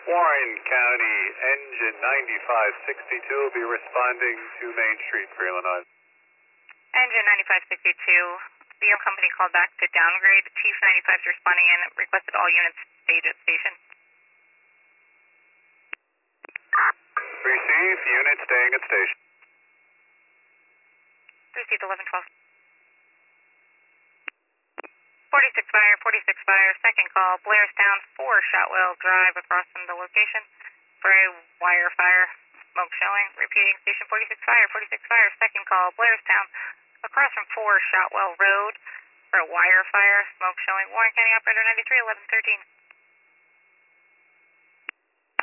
Warren County, engine 9562 will be responding to Main Street for Illinois. Engine 9562, BM company called back to downgrade. Chief 95 is responding in, requested all units stay at station. Receive, unit staying at station. Received 1112. 46 fire, second call, Blairstown, 4 Shotwell Drive across from the location for a wire fire, smoke showing, repeating station 46 fire, second call, Blairstown, across from 4 Shotwell Road for a wire fire, smoke showing, Warren County operator 93, 1113.